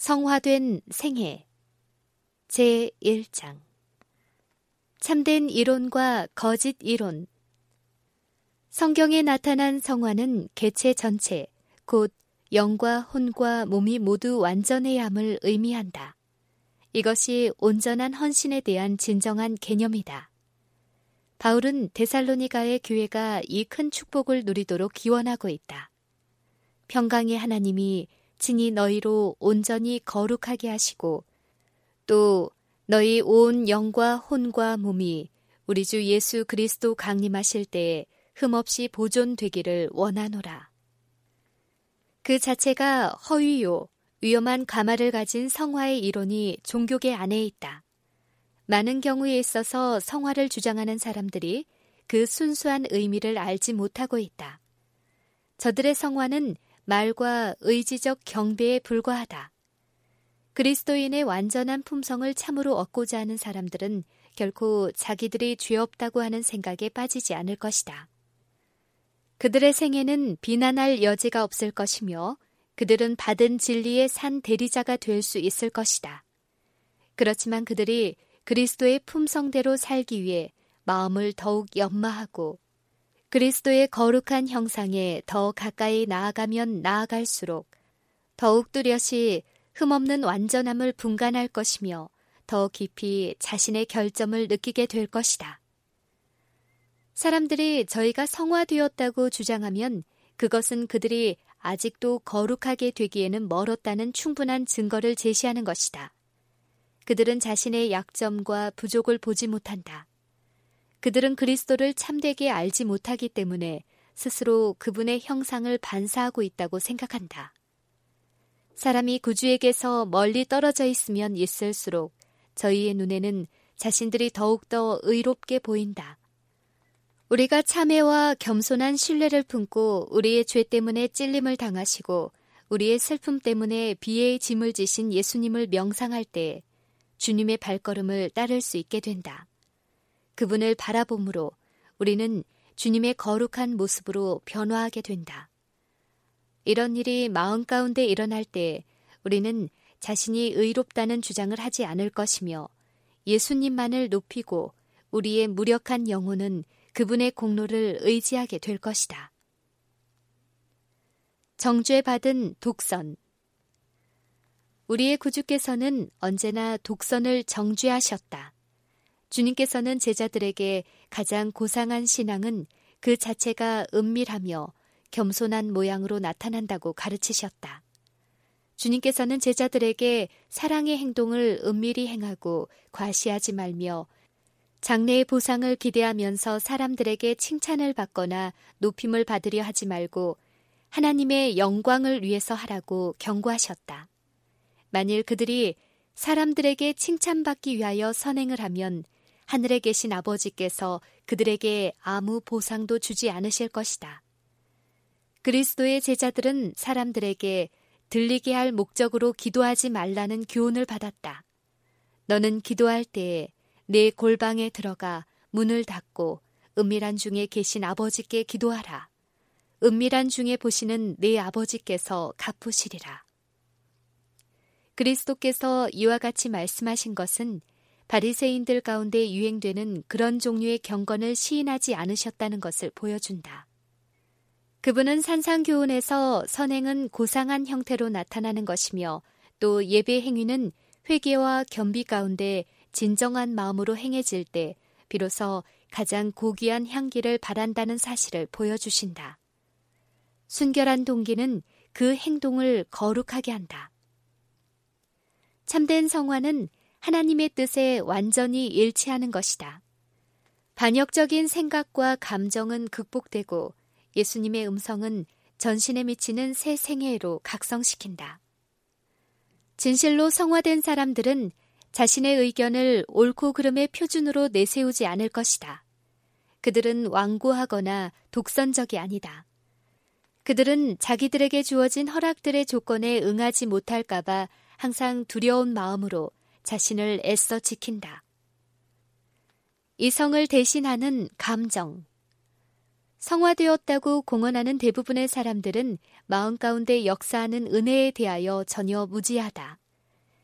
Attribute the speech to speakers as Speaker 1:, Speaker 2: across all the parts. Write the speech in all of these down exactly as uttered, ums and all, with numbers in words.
Speaker 1: 성화된 생애 제일 장 참된 이론과 거짓 이론. 성경에 나타난 성화는 개체 전체, 곧 영과 혼과 몸이 모두 완전해야 함을 의미한다. 이것이 온전한 헌신에 대한 진정한 개념이다. 바울은 데살로니가의 교회가 이 큰 축복을 누리도록 기원하고 있다. 평강의 하나님이 친히 너희로 온전히 거룩하게 하시고 또 너희 온 영과 혼과 몸이 우리 주 예수 그리스도 강림하실 때에 흠없이 보존되기를 원하노라. 그 자체가 허위요, 위험한 가마를 가진 성화의 이론이 종교계 안에 있다. 많은 경우에 있어서 성화를 주장하는 사람들이 그 순수한 의미를 알지 못하고 있다. 저들의 성화는 말과 의지적 경배에 불과하다. 그리스도인의 완전한 품성을 참으로 얻고자 하는 사람들은 결코 자기들이 죄 없다고 하는 생각에 빠지지 않을 것이다. 그들의 생애는 비난할 여지가 없을 것이며 그들은 받은 진리의 산 대리자가 될 수 있을 것이다. 그렇지만 그들이 그리스도의 품성대로 살기 위해 마음을 더욱 연마하고 그리스도의 거룩한 형상에 더 가까이 나아가면 나아갈수록 더욱 뚜렷이 흠없는 완전함을 분간할 것이며 더 깊이 자신의 결점을 느끼게 될 것이다. 사람들이 저희가 성화되었다고 주장하면 그것은 그들이 아직도 거룩하게 되기에는 멀었다는 충분한 증거를 제시하는 것이다. 그들은 자신의 약점과 부족을 보지 못한다. 그들은 그리스도를 참되게 알지 못하기 때문에 스스로 그분의 형상을 반사하고 있다고 생각한다. 사람이 구주에게서 멀리 떨어져 있으면 있을수록 저희의 눈에는 자신들이 더욱더 의롭게 보인다. 우리가 참회와 겸손한 신뢰를 품고 우리의 죄 때문에 찔림을 당하시고 우리의 슬픔 때문에 비애의 짐을 지신 예수님을 명상할 때 주님의 발걸음을 따를 수 있게 된다. 그분을 바라봄으로 우리는 주님의 거룩한 모습으로 변화하게 된다. 이런 일이 마음 가운데 일어날 때 우리는 자신이 의롭다는 주장을 하지 않을 것이며 예수님만을 높이고 우리의 무력한 영혼은 그분의 공로를 의지하게 될 것이다. 정죄받은 독선. 우리의 구주께서는 언제나 독선을 정죄하셨다. 주님께서는 제자들에게 가장 고상한 신앙은 그 자체가 은밀하며 겸손한 모양으로 나타난다고 가르치셨다. 주님께서는 제자들에게 사랑의 행동을 은밀히 행하고 과시하지 말며 장래의 보상을 기대하면서 사람들에게 칭찬을 받거나 높임을 받으려 하지 말고 하나님의 영광을 위해서 하라고 경고하셨다. 만일 그들이 사람들에게 칭찬받기 위하여 선행을 하면 하늘에 계신 아버지께서 그들에게 아무 보상도 주지 않으실 것이다. 그리스도의 제자들은 사람들에게 들리게 할 목적으로 기도하지 말라는 교훈을 받았다. 너는 기도할 때에 내 골방에 들어가 문을 닫고 은밀한 중에 계신 아버지께 기도하라. 은밀한 중에 보시는 내 아버지께서 갚으시리라. 그리스도께서 이와 같이 말씀하신 것은 바리새인들 가운데 유행되는 그런 종류의 경건을 시인하지 않으셨다는 것을 보여준다. 그분은 산상교훈에서 선행은 고상한 형태로 나타나는 것이며 또 예배 행위는 회개와 겸비 가운데 진정한 마음으로 행해질 때 비로소 가장 고귀한 향기를 발한다는 사실을 보여주신다. 순결한 동기는 그 행동을 거룩하게 한다. 참된 성화는 하나님의 뜻에 완전히 일치하는 것이다. 반역적인 생각과 감정은 극복되고 예수님의 음성은 전신에 미치는 새 생애로 각성시킨다. 진실로 성화된 사람들은 자신의 의견을 옳고 그름의 표준으로 내세우지 않을 것이다. 그들은 완고하거나 독선적이 아니다. 그들은 자기들에게 주어진 허락들의 조건에 응하지 못할까봐 항상 두려운 마음으로 자신을 애써 지킨다. 이성을 대신하는 감정. 성화되었다고 공언하는 대부분의 사람들은 마음 가운데 역사하는 은혜에 대하여 전혀 무지하다.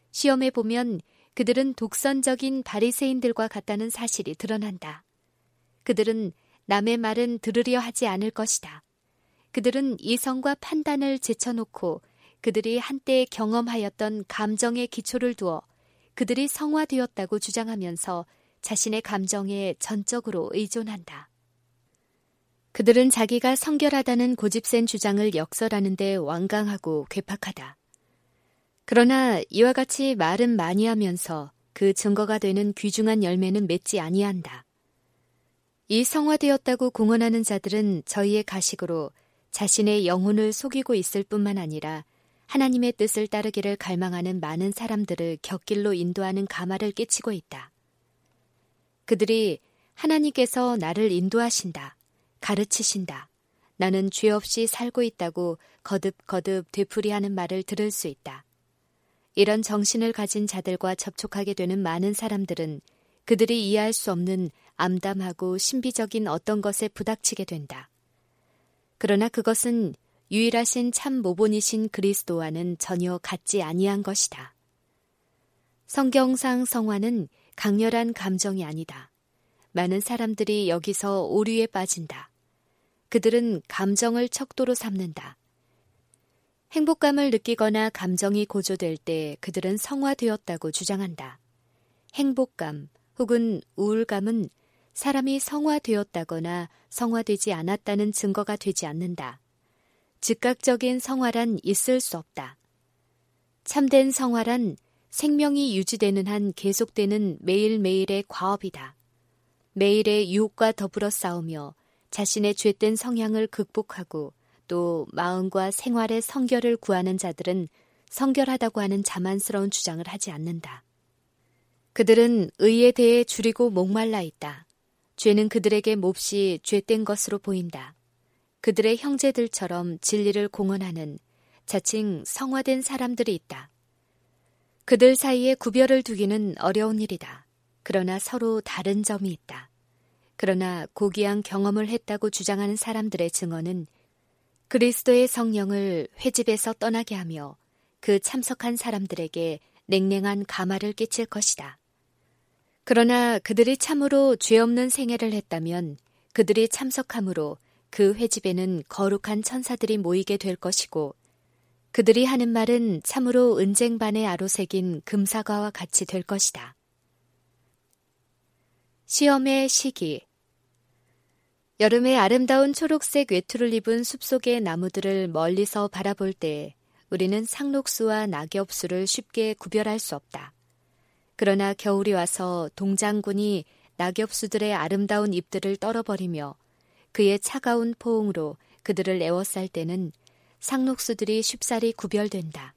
Speaker 1: 시험해 보면 그들은 독선적인 바리새인들과 같다는 사실이 드러난다. 그들은 남의 말은 들으려 하지 않을 것이다. 그들은 이성과 판단을 제쳐놓고 그들이 한때 경험하였던 감정의 기초를 두어 그들이 성화되었다고 주장하면서 자신의 감정에 전적으로 의존한다. 그들은 자기가 성결하다는 고집센 주장을 역설하는 데 완강하고 괴팍하다. 그러나 이와 같이 말은 많이 하면서 그 증거가 되는 귀중한 열매는 맺지 아니한다. 이 성화되었다고 공언하는 자들은 저희의 가식으로 자신의 영혼을 속이고 있을 뿐만 아니라 하나님의 뜻을 따르기를 갈망하는 많은 사람들을 곁길로 인도하는 가마를 끼치고 있다. 그들이 하나님께서 나를 인도하신다, 가르치신다, 나는 죄 없이 살고 있다고 거듭거듭 되풀이하는 말을 들을 수 있다. 이런 정신을 가진 자들과 접촉하게 되는 많은 사람들은 그들이 이해할 수 없는 암담하고 신비적인 어떤 것에 부닥치게 된다. 그러나 그것은 유일하신 참 모본이신 그리스도와는 전혀 같지 아니한 것이다. 성경상 성화는 강렬한 감정이 아니다. 많은 사람들이 여기서 오류에 빠진다. 그들은 감정을 척도로 삼는다. 행복감을 느끼거나 감정이 고조될 때 그들은 성화되었다고 주장한다. 행복감 혹은 우울감은 사람이 성화되었다거나 성화되지 않았다는 증거가 되지 않는다. 즉각적인 성화란 있을 수 없다. 참된 성화란 생명이 유지되는 한 계속되는 매일매일의 과업이다. 매일의 유혹과 더불어 싸우며 자신의 죄된 성향을 극복하고 또 마음과 생활의 성결을 구하는 자들은 성결하다고 하는 자만스러운 주장을 하지 않는다. 그들은 의에 대해 줄이고 목말라 있다. 죄는 그들에게 몹시 죄된 것으로 보인다. 그들의 형제들처럼 진리를 공언하는 자칭 성화된 사람들이 있다. 그들 사이에 구별을 두기는 어려운 일이다. 그러나 서로 다른 점이 있다. 그러나 고귀한 경험을 했다고 주장하는 사람들의 증언은 그리스도의 성령을 회집에서 떠나게 하며 그 참석한 사람들에게 냉랭한 가마를 끼칠 것이다. 그러나 그들이 참으로 죄 없는 생애를 했다면 그들이 참석함으로 그 회집에는 거룩한 천사들이 모이게 될 것이고 그들이 하는 말은 참으로 은쟁반에 아로새긴 금사과와 같이 될 것이다. 시험의 시기. 여름에 아름다운 초록색 외투를 입은 숲속의 나무들을 멀리서 바라볼 때 우리는 상록수와 낙엽수를 쉽게 구별할 수 없다. 그러나 겨울이 와서 동장군이 낙엽수들의 아름다운 잎들을 떨어버리며 그의 차가운 포옹으로 그들을 에워쌀 때는 상록수들이 쉽사리 구별된다.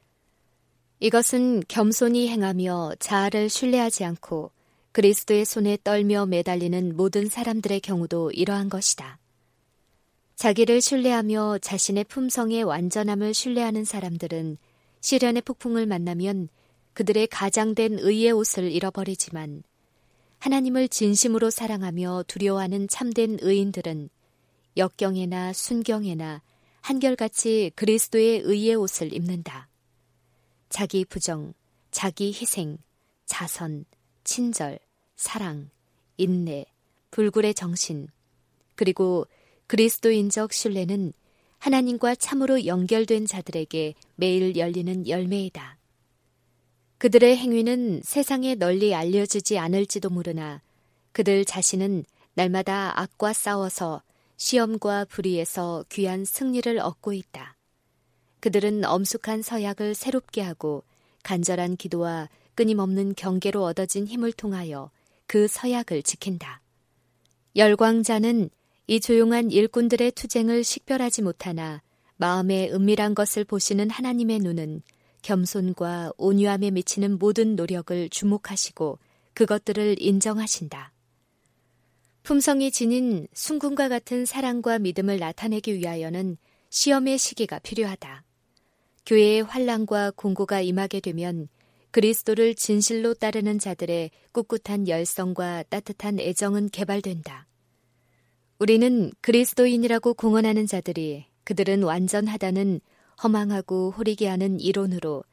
Speaker 1: 이것은 겸손히 행하며 자아를 신뢰하지 않고 그리스도의 손에 떨며 매달리는 모든 사람들의 경우도 이러한 것이다. 자기를 신뢰하며 자신의 품성의 완전함을 신뢰하는 사람들은 시련의 폭풍을 만나면 그들의 가장된 의의 옷을 잃어버리지만 하나님을 진심으로 사랑하며 두려워하는 참된 의인들은 역경에나 순경에나 한결같이 그리스도의 의의 옷을 입는다. 자기 부정, 자기 희생, 자선, 친절, 사랑, 인내, 불굴의 정신, 그리고 그리스도인적 신뢰는 하나님과 참으로 연결된 자들에게 매일 열리는 열매이다. 그들의 행위는 세상에 널리 알려지지 않을지도 모르나 그들 자신은 날마다 악과 싸워서 시험과 불의에서 귀한 승리를 얻고 있다. 그들은 엄숙한 서약을 새롭게 하고 간절한 기도와 끊임없는 경계로 얻어진 힘을 통하여 그 서약을 지킨다. 열광자는 이 조용한 일꾼들의 투쟁을 식별하지 못하나 마음의 은밀한 것을 보시는 하나님의 눈은 겸손과 온유함에 미치는 모든 노력을 주목하시고 그것들을 인정하신다. 품성이 지닌 순금과 같은 사랑과 믿음을 나타내기 위하여는 시험의 시기가 필요하다. 교회의 환난과 공고가 임하게 되면 그리스도를 진실로 따르는 자들의 꿋꿋한 열성과 따뜻한 애정은 개발된다. 우리는 그리스도인이라고 공언하는 자들이 그들은 완전하다는 허망하고 호리게 하는 이론으로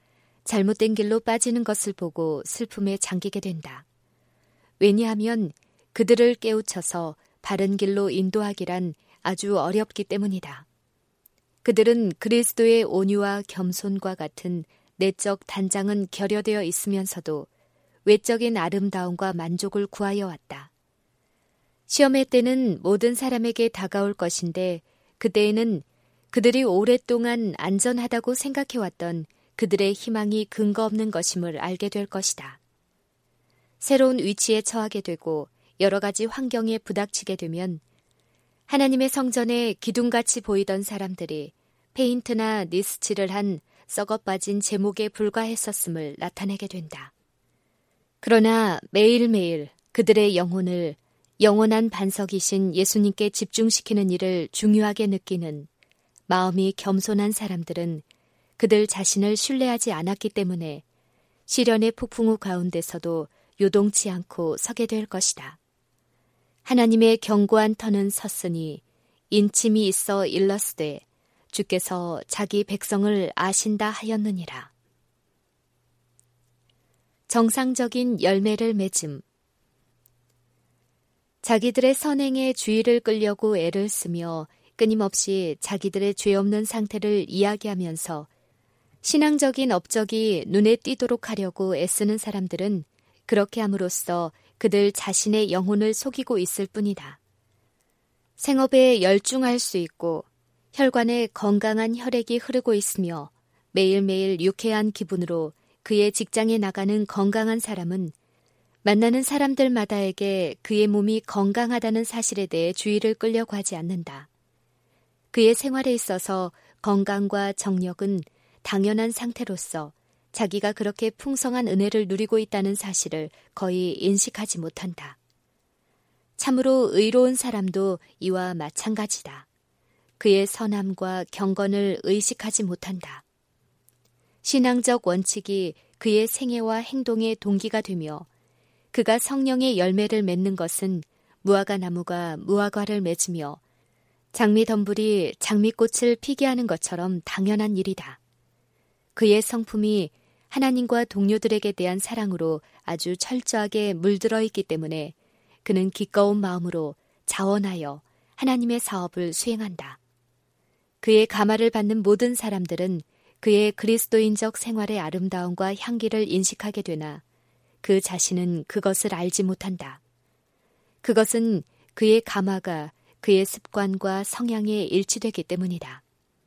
Speaker 1: 잘못된 길로 빠지는 것을 보고 슬픔에 잠기게 된다. 왜냐하면 그들을 깨우쳐서 바른 길로 인도하기란 아주 어렵기 때문이다. 그들은 그리스도의 온유와 겸손과 같은 내적 단장은 결여되어 있으면서도 외적인 아름다움과 만족을 구하여 왔다. 시험의 때는 모든 사람에게 다가올 것인데 그때에는 그들이 오랫동안 안전하다고 생각해왔던 그들의 희망이 근거 없는 것임을 알게 될 것이다. 새로운 위치에 처하게 되고 여러 가지 환경에 부닥치게 되면 하나님의 성전에 기둥같이 보이던 사람들이 페인트나 니스칠을 한 썩어빠진 제목에 불과했었음을 나타내게 된다. 그러나 매일매일 그들의 영혼을 영원한 반석이신 예수님께 집중시키는 일을 중요하게 느끼는 마음이 겸손한 사람들은 그들 자신을 신뢰하지 않았기 때문에 시련의 폭풍우 가운데서도 요동치 않고 서게 될 것이다. 하나님의 견고한 터는 섰으니 인침이 있어 일렀으되 주께서 자기 백성을 아신다 하였느니라. 정상적인 열매를 맺음. 자기들의 선행에 주의를 끌려고 애를 쓰며 끊임없이 자기들의 죄 없는 상태를 이야기하면서 신앙적인 업적이 눈에 띄도록 하려고 애쓰는 사람들은 그렇게 함으로써 그들 자신의 영혼을 속이고 있을 뿐이다. 생업에 열중할 수 있고 혈관에 건강한 혈액이 흐르고 있으며 매일매일 유쾌한 기분으로 그의 직장에 나가는 건강한 사람은 만나는 사람들마다에게 그의 몸이 건강하다는 사실에 대해 주의를 끌려고 하지 않는다. 그의 생활에 있어서 건강과 정력은 당연한 상태로서 자기가 그렇게 풍성한 은혜를 누리고 있다는 사실을 거의 인식하지 못한다. 참으로 의로운 사람도 이와 마찬가지다. 그의 선함과 경건을 의식하지 못한다. 신앙적 원칙이 그의 생애와 행동의 동기가 되며 그가 성령의 열매를 맺는 것은 무화과 나무가 무화과를 맺으며 장미덤불이 장미꽃을 피게 하는 것처럼 당연한 일이다. 그의 성품이 하나님과 동료들에게 대한 사랑으로 아주 철저하게 물들어 있기 때문에 그는 기꺼운 마음으로 자원하여 하나님의 사업을 수행한다. 그의 감화를 받는 모든 사람들은 그의 그리스도인적 생활의 아름다움과 향기를 인식하게 되나 그 자신은 그것을 알지 못한다. 그것은 그의 감화가 그의 습관과 성향에 일치되기 때문이다.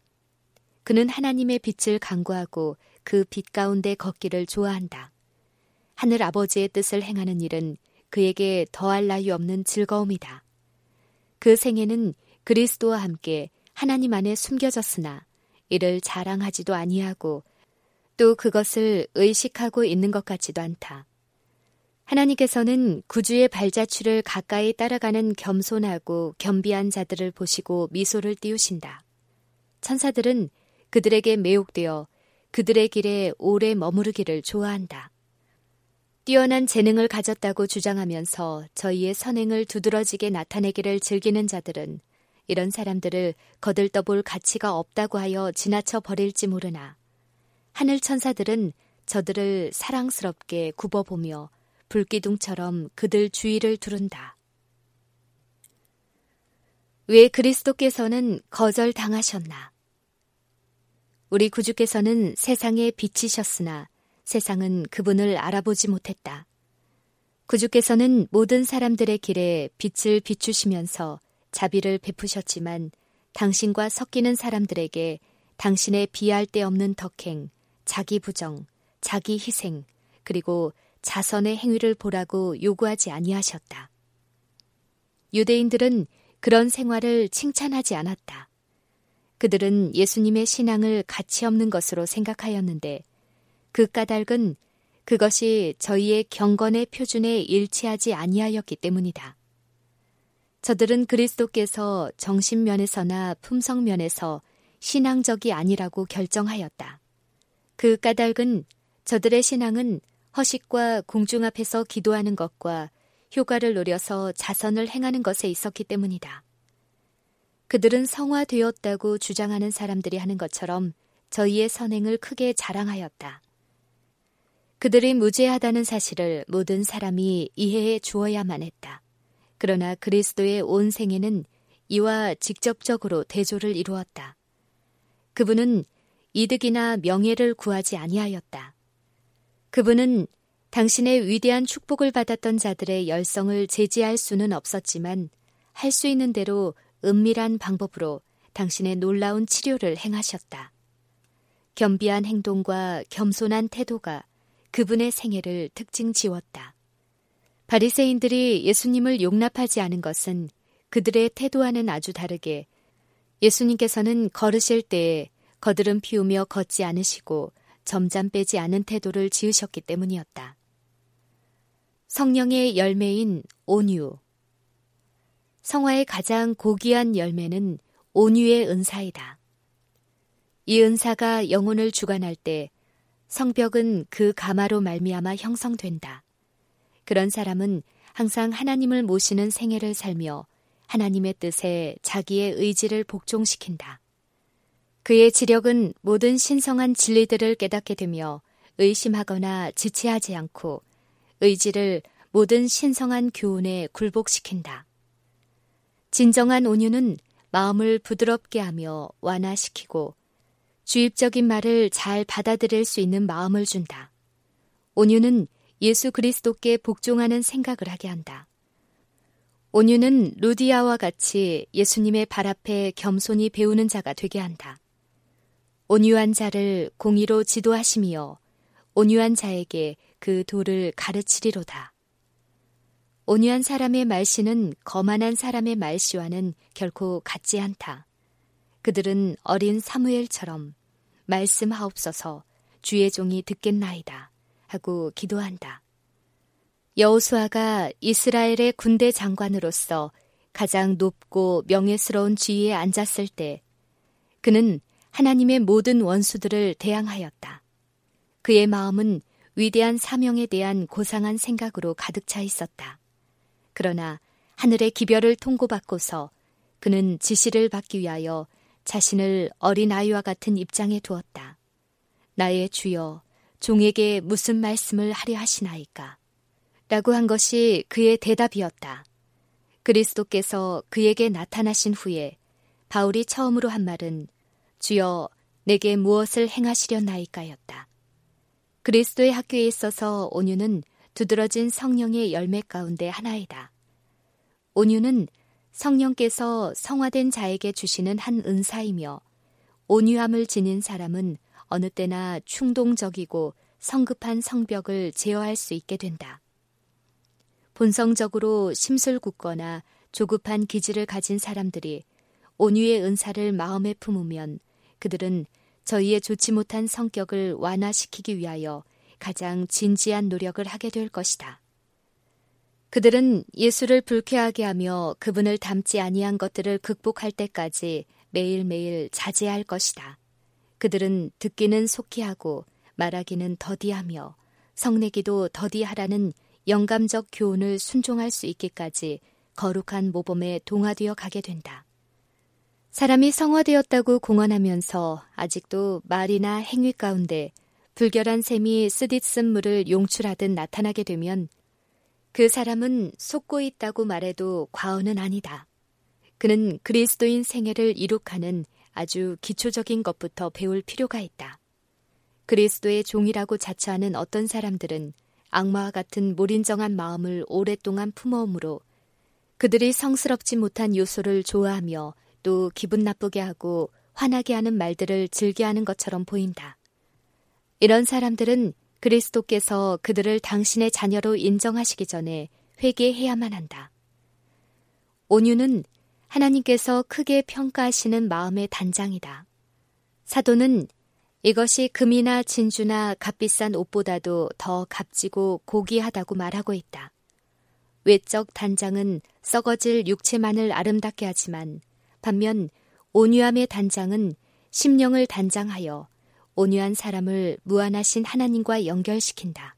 Speaker 1: 그는 하나님의 빛을 간구하고 그 빛 가운데 걷기를 좋아한다. 하늘 아버지의 뜻을 행하는 일은 그에게 더할 나위 없는 즐거움이다. 그 생애는 그리스도와 함께 하나님 안에 숨겨졌으나 이를 자랑하지도 아니하고 또 그것을 의식하고 있는 것 같지도 않다. 하나님께서는 구주의 발자취를 가까이 따라가는 겸손하고 겸비한 자들을 보시고 미소를 띄우신다. 천사들은 그들에게 매혹되어 그들의 길에 오래 머무르기를 좋아한다. 뛰어난 재능을 가졌다고 주장하면서 저희의 선행을 두드러지게 나타내기를 즐기는 자들은 이런 사람들을 거들떠볼 가치가 없다고 하여 지나쳐 버릴지 모르나 하늘 천사들은 저들을 사랑스럽게 굽어보며 불기둥처럼 그들 주위를 두른다. 왜 그리스도께서는 거절당하셨나? 우리 구주께서는 세상에 빛이셨으나 세상은 그분을 알아보지 못했다. 구주께서는 모든 사람들의 길에 빛을 비추시면서 자비를 베푸셨지만 당신과 섞이는 사람들에게 당신의 비할 데 없는 덕행, 자기 부정, 자기 희생, 그리고 자선의 행위를 보라고 요구하지 아니하셨다. 유대인들은 그런 생활을 칭찬하지 않았다. 그들은 예수님의 신앙을 가치 없는 것으로 생각하였는데 그 까닭은 그것이 저희의 경건의 표준에 일치하지 아니하였기 때문이다. 저들은 그리스도께서 정신면에서나 품성면에서 신앙적이 아니라고 결정하였다. 그 까닭은 저들의 신앙은 허식과 공중 앞에서 기도하는 것과 효과를 노려서 자선을 행하는 것에 있었기 때문이다. 그들은 성화되었다고 주장하는 사람들이 하는 것처럼 저희의 선행을 크게 자랑하였다. 그들이 무죄하다는 사실을 모든 사람이 이해해 주어야만 했다. 그러나 그리스도의 온 생애는 이와 직접적으로 대조를 이루었다. 그분은 이득이나 명예를 구하지 아니하였다. 그분은 당신의 위대한 축복을 받았던 자들의 열성을 제지할 수는 없었지만 할 수 있는 대로 은밀한 방법으로 당신의 놀라운 치료를 행하셨다. 겸비한 행동과 겸손한 태도가 그분의 생애를 특징 지었다. 바리새인들이 예수님을 용납하지 않은 것은 그들의 태도와는 아주 다르게 예수님께서는 걸으실 때에 거드름 피우며 걷지 않으시고 점잠 빼지 않은 태도를 지으셨기 때문이었다. 성령의 열매인 온유. 성화의 가장 고귀한 열매는 온유의 은사이다. 이 은사가 영혼을 주관할 때 성벽은 그 가마로 말미암아 형성된다. 그런 사람은 항상 하나님을 모시는 생애를 살며 하나님의 뜻에 자기의 의지를 복종시킨다. 그의 지력은 모든 신성한 진리들을 깨닫게 되며 의심하거나 지체하지 않고 의지를 모든 신성한 교훈에 굴복시킨다. 진정한 온유는 마음을 부드럽게 하며 완화시키고 주입적인 말을 잘 받아들일 수 있는 마음을 준다. 온유는 예수 그리스도께 복종하는 생각을 하게 한다. 온유는 루디아와 같이 예수님의 발 앞에 겸손히 배우는 자가 되게 한다. 온유한 자를 공의로 지도하시며 온유한 자에게 그 도를 가르치리로다. 온유한 사람의 말씨는 거만한 사람의 말씨와는 결코 같지 않다. 그들은 어린 사무엘처럼 말씀하옵소서 주의 종이 듣겠나이다 하고 기도한다. 여호수아가 이스라엘의 군대 장관으로서 가장 높고 명예스러운 지위에 앉았을 때 그는 하나님의 모든 원수들을 대항하였다. 그의 마음은 위대한 사명에 대한 고상한 생각으로 가득 차 있었다. 그러나 하늘의 기별을 통고받고서 그는 지시를 받기 위하여 자신을 어린아이와 같은 입장에 두었다. 나의 주여, 종에게 무슨 말씀을 하려 하시나이까? 라고 한 것이 그의 대답이었다. 그리스도께서 그에게 나타나신 후에 바울이 처음으로 한 말은 주여, 내게 무엇을 행하시려나이까였다. 그리스도의 학교에 있어서 온유는 두드러진 성령의 열매 가운데 하나이다. 온유는 성령께서 성화된 자에게 주시는 한 은사이며 온유함을 지닌 사람은 어느 때나 충동적이고 성급한 성벽을 제어할 수 있게 된다. 본성적으로 심술궂거나 조급한 기질을 가진 사람들이 온유의 은사를 마음에 품으면 그들은 저희의 좋지 못한 성격을 완화시키기 위하여 가장 진지한 노력을 하게 될 것이다. 그들은 예수를 불쾌하게 하며 그분을 닮지 아니한 것들을 극복할 때까지 매일매일 자제할 것이다. 그들은 듣기는 속히 하고 말하기는 더디하며 성내기도 더디하라는 영감적 교훈을 순종할 수 있기까지 거룩한 모범에 동화되어 가게 된다. 사람이 성화되었다고 공언하면서 아직도 말이나 행위 가운데 불결한 셈이 쓰디쓴 물을 용출하듯 나타나게 되면 그 사람은 속고 있다고 말해도 과언은 아니다. 그는 그리스도인 생애를 이룩하는 아주 기초적인 것부터 배울 필요가 있다. 그리스도의 종이라고 자처하는 어떤 사람들은 악마와 같은 몰인정한 마음을 오랫동안 품어오므로 그들이 성스럽지 못한 요소를 좋아하며 또 기분 나쁘게 하고 화나게 하는 말들을 즐겨하는 것처럼 보인다. 이런 사람들은 그리스도께서 그들을 당신의 자녀로 인정하시기 전에 회개해야만 한다. 온유는 하나님께서 크게 평가하시는 마음의 단장이다. 사도는 이것이 금이나 진주나 값비싼 옷보다도 더 값지고 고귀하다고 말하고 있다. 외적 단장은 썩어질 육체만을 아름답게 하지만 반면 온유함의 단장은 심령을 단장하여 온유한 사람을 무한하신 하나님과 연결시킨다.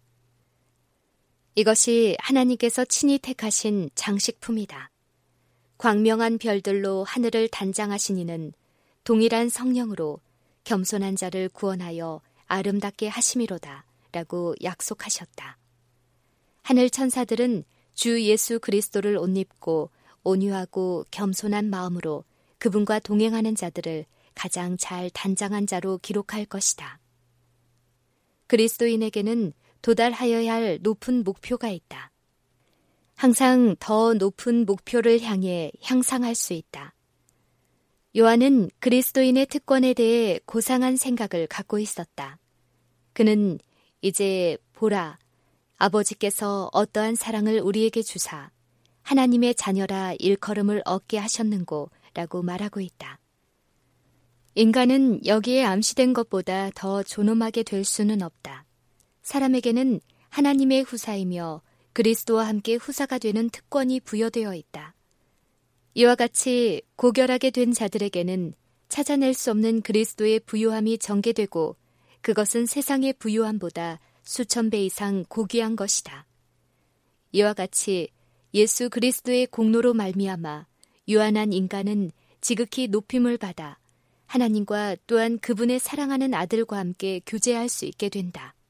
Speaker 1: 이것이 하나님께서 친히 택하신 장식품이다. 광명한 별들로 하늘을 단장하신 이는 동일한 성령으로 겸손한 자를 구원하여 아름답게 하심이로다 라고 약속하셨다. 하늘 천사들은 주 예수 그리스도를 옷 입고 온유하고 겸손한 마음으로 그분과 동행하는 자들을 가장 잘 단장한 자로 기록할 것이다. 그리스도인에게는 도달하여야 할 높은 목표가 있다. 항상 더 높은 목표를 향해 향상할 수 있다. 요한은 그리스도인의 특권에 대해 고상한 생각을 갖고 있었다. 그는 이제 보라, 아버지께서 어떠한 사랑을 우리에게 주사 하나님의 자녀라 일컬음을 얻게 하셨는고 라고 말하고 있다. 인간은 여기에 암시된 것보다 더 존엄하게 될 수는 없다. 사람에게는 하나님의 후사이며 그리스도와 함께 후사가 되는 특권이 부여되어 있다. 이와 같이 고결하게 된 자들에게는 찾아낼 수 없는 그리스도의 부요함이 전개되고 그것은 세상의 부요함보다 수천 배 이상 고귀한 것이다. 이와 같이 예수 그리스도의 공로로 말미암아 유한한 인간은 지극히 높임을 받아 하나님과 또한 그분의 사랑하는 아들과 함께 교제할 수 있게 된다.